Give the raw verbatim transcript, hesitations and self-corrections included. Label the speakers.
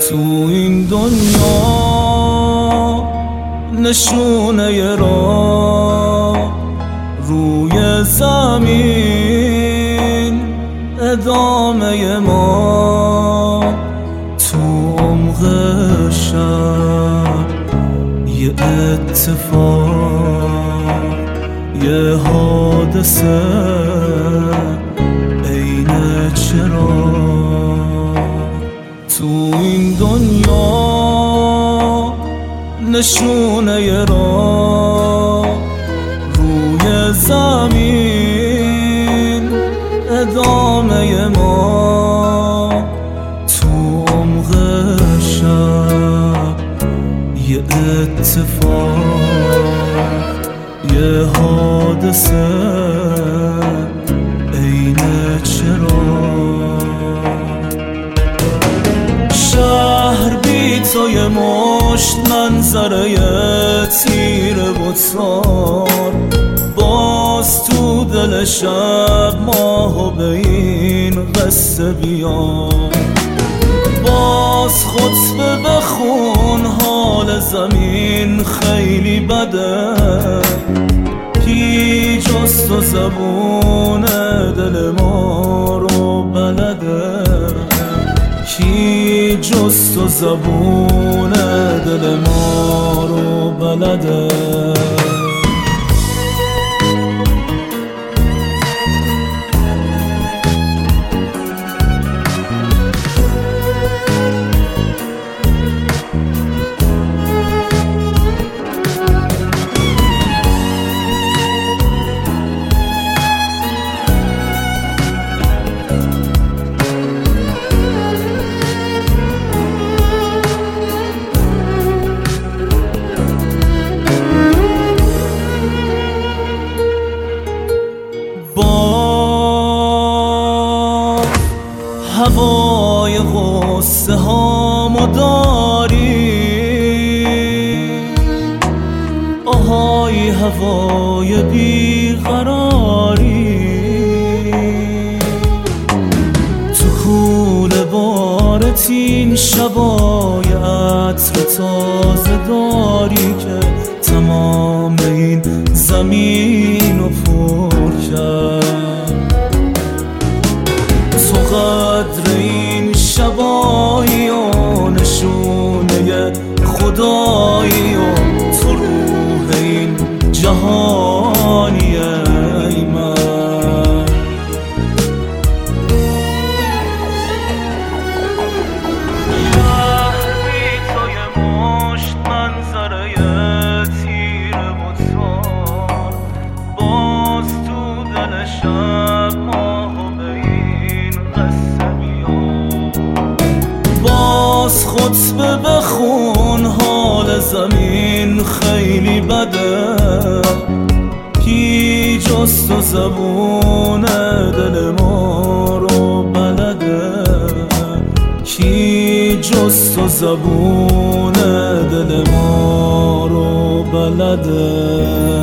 Speaker 1: تو این دنیا نشونه راه روی زمین ادامه ما تو عمق شب یه اتفاق یه حادثه عین چراغ تو این دنیا نشونه راه روی زمین ادامه ما تو عمق شب یه اتفاق یه حادثه عین چراغ شهر بی تو یه مشت منظره تیره و تار باز تو دل شب ماهو به این قصه بیار باز خطبه بخون حال زمین خیلی بده کی جز تو زبون دل ما رو بلده کی جز تو زبون دل ما رو بلده هوای غصه هامو داری آهای هوای بیقراری تو کوله بارت این شبای عطر تازه داری که تمام این زمین رو پر کرد تو قدر این شبایی و نشونه خدایی و تو روح این جهانی ای من شهر بی تو یه مشت منظره تیره و تار باز تو دل شب ماهو به این قصه بیار باز خطبه بخون حال زمین خیلی بده کی جز تو زبون دل ما رو بلده کی جز تو زبون دل ما رو بلده